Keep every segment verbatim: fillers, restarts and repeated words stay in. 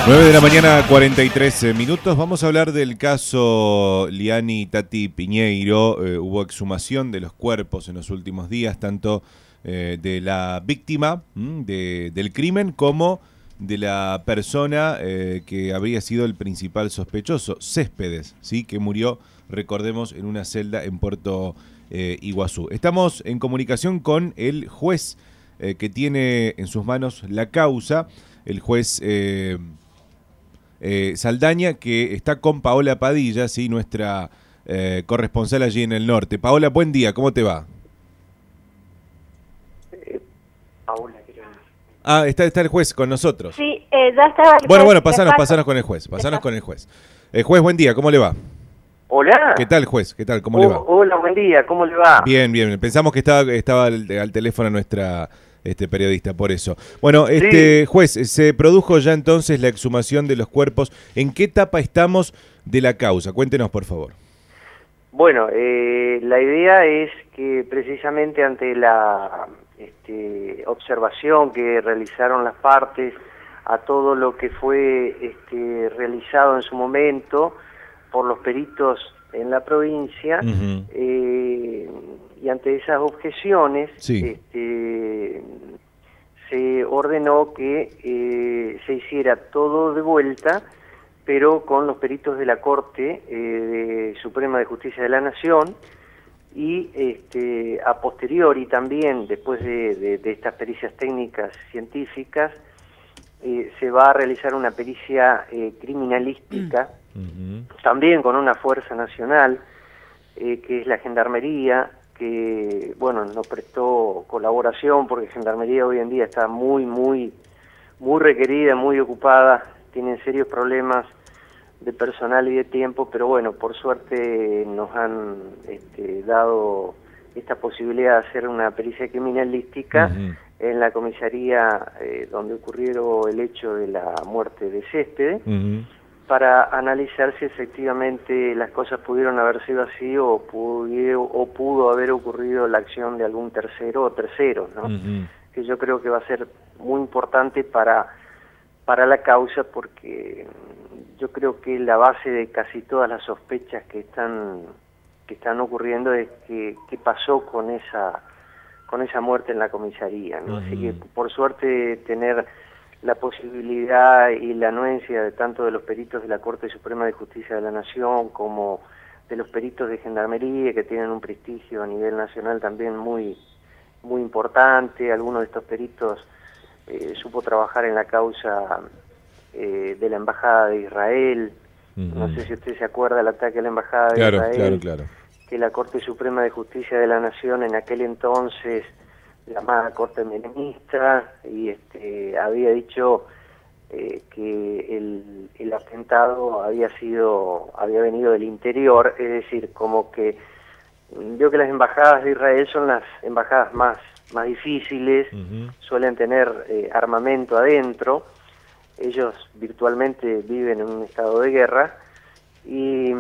nueve de la mañana, cuarenta y tres minutos. Vamos a hablar del caso Liani Tati Piñeiro. Eh, hubo exhumación de los cuerpos en los últimos días, tanto eh, de la víctima ¿m? de, del crimen como de la persona eh, que habría sido el principal sospechoso, Céspedes, ¿sí? Que murió, recordemos, en una celda en Puerto eh, Iguazú. Estamos en comunicación con el juez eh, que tiene en sus manos la causa, el juez eh, eh, Saldaña, que está con Paola Padilla, ¿sí? Nuestra eh, corresponsal allí en el norte. Paola, buen día, ¿cómo te va? Eh, Paola, creo. Ah, está, está el juez con nosotros. Sí, eh, ya estaba el Bueno, juez. bueno, pasanos, paso. pasanos con el juez, pasanos con el juez. Eh, juez, buen día, ¿cómo le va? Hola. ¿Qué tal, juez? ¿Qué tal? ¿Cómo Oh, le va? Hola, buen día, ¿cómo le va? Bien, bien. Pensamos que estaba, estaba al, al teléfono nuestra este, periodista, por eso. Bueno, este Sí. juez, se produjo ya entonces la exhumación de los cuerpos. ¿En qué etapa estamos de la causa? Cuéntenos, por favor. Bueno, eh, la idea es que precisamente ante la este, observación que realizaron las partes a todo lo que fue este, realizado en su momento por los peritos en la provincia, Uh-huh. eh, y ante esas objeciones, Sí. este, se ordenó que eh, se hiciera todo de vuelta, pero con los peritos de la Corte eh, de Suprema de Justicia de la Nación, y este, a posteriori también, después de, de, de estas pericias técnicas científicas, eh, se va a realizar una pericia eh, criminalística, Uh-huh. también con una fuerza nacional, eh, que es la Gendarmería, que bueno, nos prestó colaboración porque Gendarmería hoy en día está muy, muy, muy requerida, muy ocupada, tienen serios problemas de personal y de tiempo, pero bueno, por suerte nos han este, dado esta posibilidad de hacer una pericia criminalística Uh-huh. en la comisaría eh, donde ocurrió el hecho de la muerte de Céspedes, Uh-huh. para analizar si efectivamente las cosas pudieron haber sido así o pudo, o pudo haber ocurrido la acción de algún tercero o terceros, ¿no? Uh-huh. Que yo creo que va a ser muy importante para, para la causa, porque yo creo que la base de casi todas las sospechas que están, que están ocurriendo es que, que pasó con esa, con esa muerte en la comisaría, ¿no? Uh-huh. Así que por suerte tener la posibilidad y la anuencia de tanto de los peritos de la Corte Suprema de Justicia de la Nación como de los peritos de Gendarmería, que tienen un prestigio a nivel nacional también muy, muy importante. Algunos de estos peritos eh, supo trabajar en la causa eh, de la Embajada de Israel. Uh-huh. No sé si usted se acuerda del ataque a la Embajada de Claro, Israel, claro, claro. que la Corte Suprema de Justicia de la Nación en aquel entonces, llamada Corte Menemista, y este, había dicho eh, que el, el atentado había sido había venido del interior, es decir, como que veo que las embajadas de Israel son las embajadas más, más difíciles, Uh-huh. suelen tener eh, armamento adentro, ellos virtualmente viven en un estado de guerra, y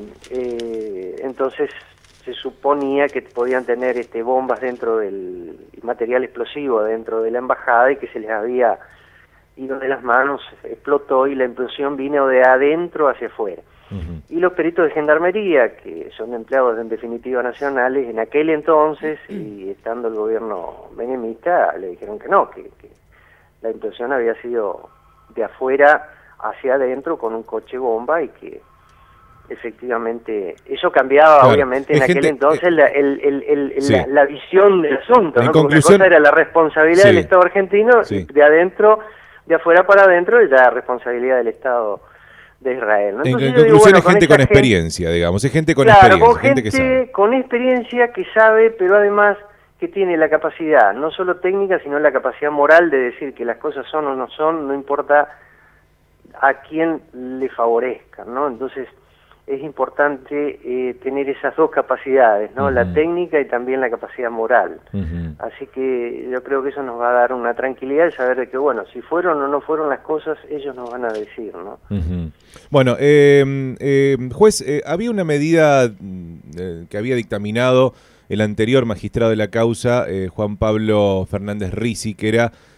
eh, entonces se suponía que podían tener este bombas dentro del material explosivo dentro de la embajada, y que se les había ido de las manos, explotó, y la implosión vino de adentro hacia afuera. Uh-huh. Y los peritos de Gendarmería, que son empleados en definitiva nacionales, en aquel entonces, y estando el gobierno menemista, le dijeron que no, que, que la implosión había sido de afuera hacia adentro con un coche bomba, y que efectivamente eso cambiaba, claro. obviamente Es en aquel gente, entonces eh, la, el, el, el, sí. la, la visión del asunto, En ¿no? Porque conclusión, una cosa era la responsabilidad sí. del Estado argentino, Sí. de adentro, de afuera para adentro, y la responsabilidad del Estado de Israel, ¿no? En, Entonces en yo digo, conclusión bueno, es gente esta con experiencia, digamos, es gente con claro, experiencia, con gente, gente que sabe. con experiencia, que sabe, pero además que tiene la capacidad, no solo técnica, sino la capacidad moral de decir que las cosas son o no son, no importa a quién le favorezcan, ¿no? Entonces es importante eh, tener esas dos capacidades, ¿no? Uh-huh. La técnica y también la capacidad moral. Uh-huh. Así que yo creo que eso nos va a dar una tranquilidad de saber de que, bueno, si fueron o no fueron las cosas, ellos nos van a decir, ¿no? Uh-huh. Bueno, eh, eh, juez, eh, había una medida eh, que había dictaminado el anterior magistrado de la causa, eh, Juan Pablo Fernández Ricci, que era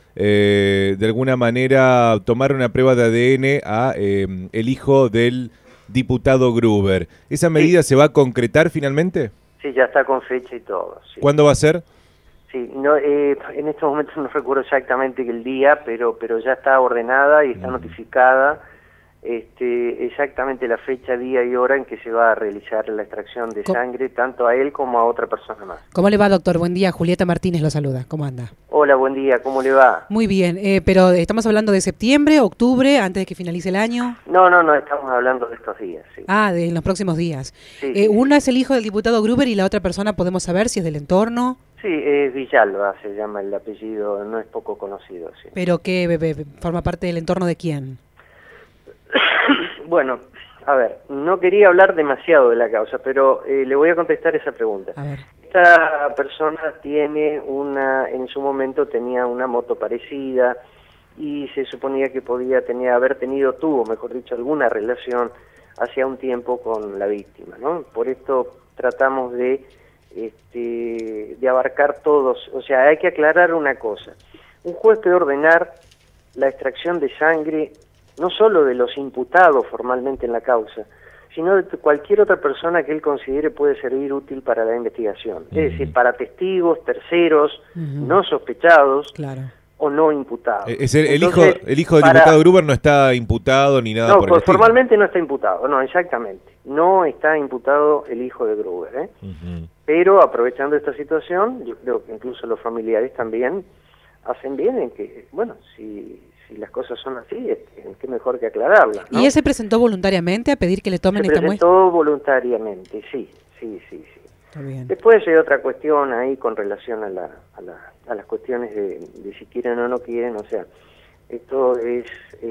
eh, de alguna manera tomar una prueba de A D N a eh, el hijo del diputado Gruber. ¿Esa medida Sí. se va a concretar finalmente? Sí, ya está con fecha y todo. Sí. ¿Cuándo va a ser? Sí, no, eh, en estos momentos no recuerdo exactamente el día, pero pero ya está ordenada y está Mm. notificada este, exactamente la fecha, día y hora en que se va a realizar la extracción de Co- sangre, tanto a él como a otra persona más. ¿Cómo le va, doctor? Buen día. Julieta Martínez lo saluda. ¿Cómo anda? Hola, buen día, ¿cómo le va? Muy bien, eh, pero estamos hablando de septiembre, octubre, antes de que finalice el año. No, no, no, estamos hablando de estos días, sí. Ah, de en los próximos días. Sí, Eh, sí, una es el hijo del diputado Gruber y la otra persona podemos saber si es del entorno, Sí, es Villalba, se llama el apellido, no es poco conocido, sí. pero que be- be- forma parte del entorno de quién. Bueno, a ver, no quería hablar demasiado de la causa, pero eh, le voy a contestar esa pregunta. A ver. Esta persona tiene una, en su momento tenía una moto parecida y se suponía que podía tener, haber tenido, tuvo, mejor dicho, alguna relación hacía un tiempo con la víctima, ¿no? Por esto tratamos de, este, de abarcar todos, o sea, hay que aclarar una cosa. Un juez puede ordenar la extracción de sangre no solo de los imputados formalmente en la causa, sino de cualquier otra persona que él considere puede servir útil para la investigación. Uh-huh. Es decir, para testigos, terceros, Ujú. no sospechados Claro. o no imputados. Eh, Es el, el Entonces, hijo, el hijo del para- diputado Gruber no está imputado ni nada No, por el pues estilo. formalmente no está imputado, no, exactamente. No está imputado el hijo de Gruber, ¿eh? Ujú. Pero aprovechando esta situación, yo creo que incluso los familiares también hacen bien en que, bueno, si, si las cosas son así, este, qué mejor que aclararlas, ¿no? ¿Y él se presentó voluntariamente a pedir que le tomen Se esta muestra? presentó voluntariamente, sí, sí, sí, sí. Está bien. Después hay otra cuestión ahí con relación a, la, a, la, a las cuestiones de, de si quieren o no quieren, o sea, esto es,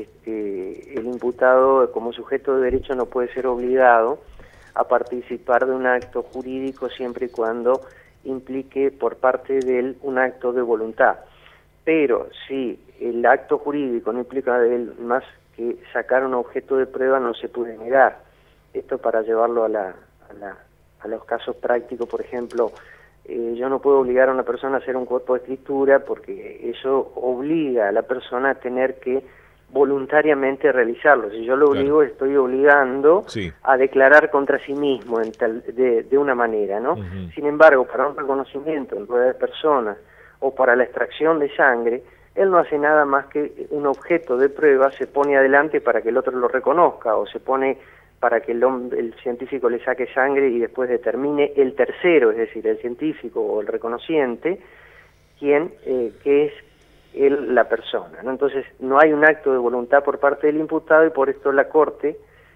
este, el imputado como sujeto de derecho no puede ser obligado a participar de un acto jurídico siempre y cuando implique por parte de él un acto de voluntad. Pero si el acto jurídico no implica de él más que sacar un objeto de prueba, no se puede negar. Esto para llevarlo a, la, a, la, a los casos prácticos, por ejemplo, eh, yo no puedo obligar a una persona a hacer un cuerpo de escritura porque eso obliga a la persona a tener que voluntariamente realizarlo. Si yo lo obligo, Claro. estoy obligando Sí. a declarar contra sí mismo en tal, de, de una manera, ¿no? Ujú. Sin embargo, para un reconocimiento en rueda de personas o para la extracción de sangre, él no hace nada más que un objeto de prueba, se pone adelante para que el otro lo reconozca o se pone para que el, hombre, el científico le saque sangre y después determine el tercero, es decir, el científico o el reconociente, quién, eh, que es él la persona, ¿no? Entonces no hay un acto de voluntad por parte del imputado y por esto la Corte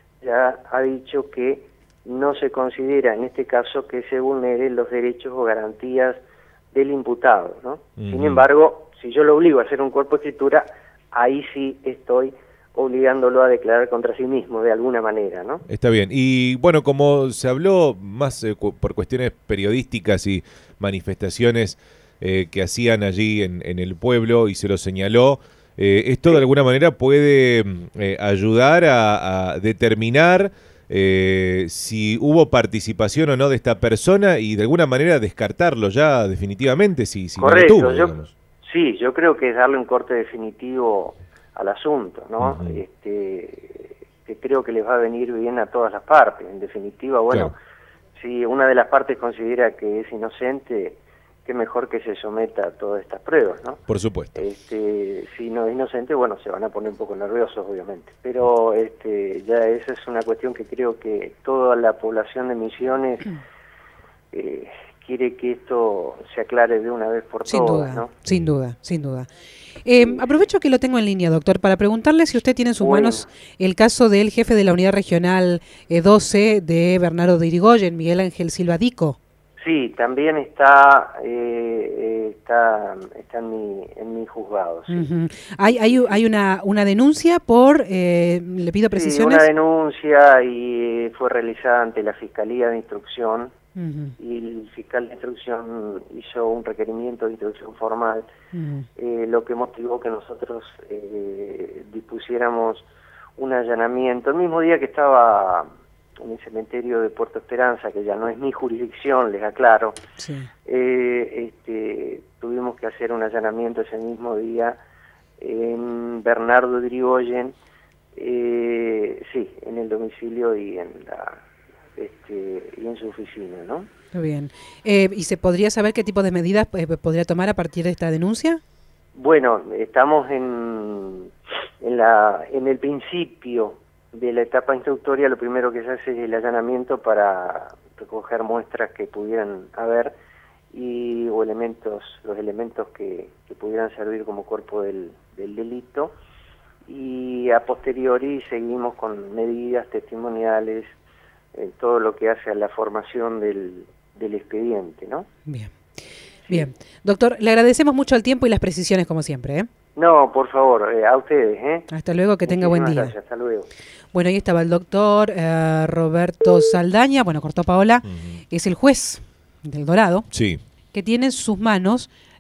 ya ha dicho que no se considera en este caso que se vulneren los derechos o garantías del imputado, ¿no? Ujú. Sin embargo, si yo lo obligo a hacer un cuerpo de escritura, ahí sí estoy obligándolo a declarar contra sí mismo de alguna manera, ¿no? Está bien. Y bueno, como se habló más eh, cu- por cuestiones periodísticas y manifestaciones eh, que hacían allí en, en el pueblo y se lo señaló, eh, esto de alguna manera puede mm, eh, ayudar a, a determinar eh, si hubo participación o no de esta persona y de alguna manera descartarlo ya definitivamente si, si no lo Correcto, tuvo, yo, digamos. sí, yo creo que es darle un corte definitivo al asunto, ¿no? Ujú. Este, que creo que les va a venir bien a todas las partes. En definitiva, bueno, Claro. si una de las partes considera que es inocente, qué mejor que se someta a todas estas pruebas, ¿no? Por supuesto. Este, si no es inocente, bueno, se van a poner un poco nerviosos, obviamente. Pero este, ya esa es una cuestión que creo que toda la población de Misiones eh, quiere que esto se aclare de una vez por Sin todas, duda, ¿no? sin duda, sin duda. Eh, aprovecho que lo tengo en línea, doctor, para preguntarle si usted tiene en sus Bueno. manos el caso del jefe de la Unidad Regional eh, doce de Bernardo de Irigoyen, Miguel Ángel Silva Dico. Sí, también está eh, eh, está, está en mi en mi juzgado. Sí. Ujú. Hay hay, hay una, una denuncia por, eh, le pido Sí, precisiones. una denuncia y fue realizada ante la Fiscalía de Instrucción Ujú, y el fiscal de instrucción hizo un requerimiento de instrucción formal, ujú. eh, lo que motivó que nosotros eh, dispusiéramos un allanamiento. El mismo día que estaba en el cementerio de Puerto Esperanza, que ya no es mi jurisdicción, les aclaro, Sí. eh, este, tuvimos que hacer un allanamiento ese mismo día en Bernardo de Irigoyen, eh, sí, en el domicilio y en la este, y en su oficina, ¿no? Muy bien. Eh, ¿Y se podría saber qué tipo de medidas eh, podría tomar a partir de esta denuncia? Bueno, estamos en, en, la, en el principio de la etapa instructoria. Lo primero que se hace es el allanamiento para recoger muestras que pudieran haber y o elementos, los elementos que, que pudieran servir como cuerpo del, del delito, y a posteriori seguimos con medidas testimoniales, eh, todo lo que hace a la formación del, del expediente, ¿no? Bien. Bien. Doctor, le agradecemos mucho el tiempo y las precisiones como siempre, ¿eh? No, por favor, eh, a ustedes, ¿eh? Hasta luego, que tenga buen día. Gracias, hasta luego. Bueno, ahí estaba el doctor eh, Roberto Saldaña, bueno, cortó Paola, Uh-huh. es el juez del Dorado, Sí. que tiene en sus manos